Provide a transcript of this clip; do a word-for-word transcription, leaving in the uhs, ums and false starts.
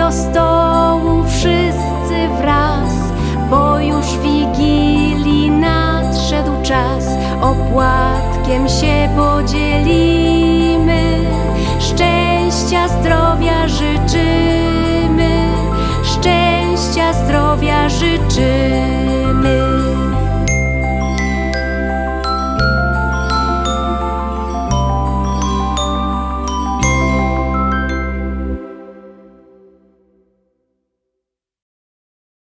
do stołu wszyscy wraz, bo już Wigilii nadszedł czas. Opłatkiem się podzielimy, szczęścia, zdrowia życzymy, szczęścia, zdrowia życzymy.